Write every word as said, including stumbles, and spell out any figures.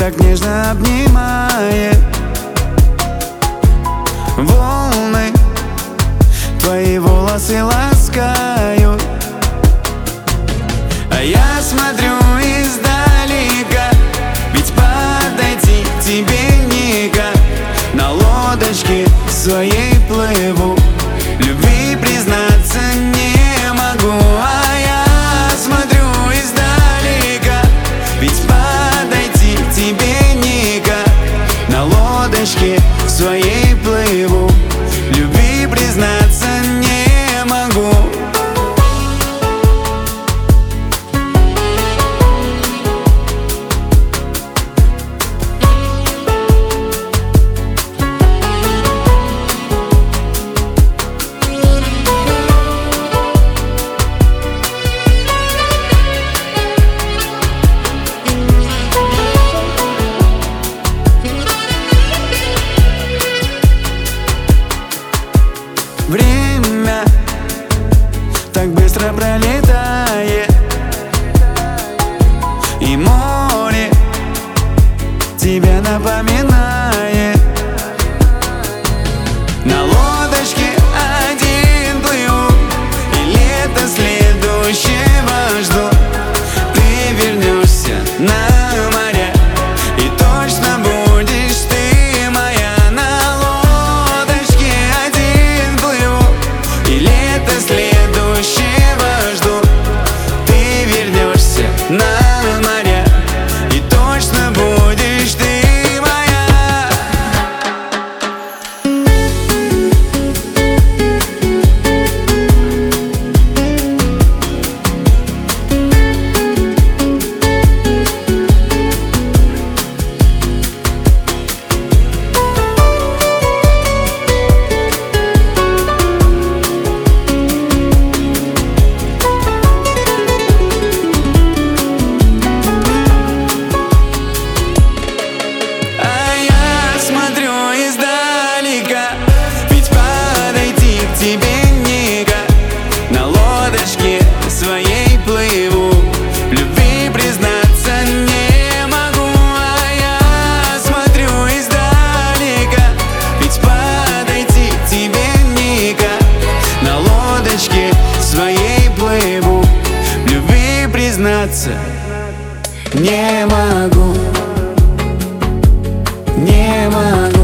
так нежно обнимает. Волны твои волосы ласкают, а я смотрю издалека, ведь подойти к тебе никак. На лодочке своей плыву, любви признаться не могу. А я смотрю издалека, ведь подойти к тебе никак. На лодочке своей плыву, любви признаться не могу. Время так быстро пролетает, и море тебя напоминает. На лодочке один плыву, и лето следующего жду. Ты вернешься на моря, и точно будешь ты моя. На лодочке один плыву, и лето следующего жду. Ты вернешься на моря, и точно будешь ты моя. Тебе никак. На лодочке своей плыву, любви признаться не могу. А я смотрю издалека, ведь подойти к тебе никак. На лодочке своей плыву, любви признаться не могу, не могу.